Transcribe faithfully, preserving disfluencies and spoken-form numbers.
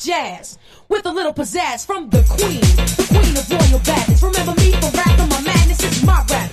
jazz with a little pizzazz from the queen, the queen of royal badness. Remember me for rap and my madness is my rap.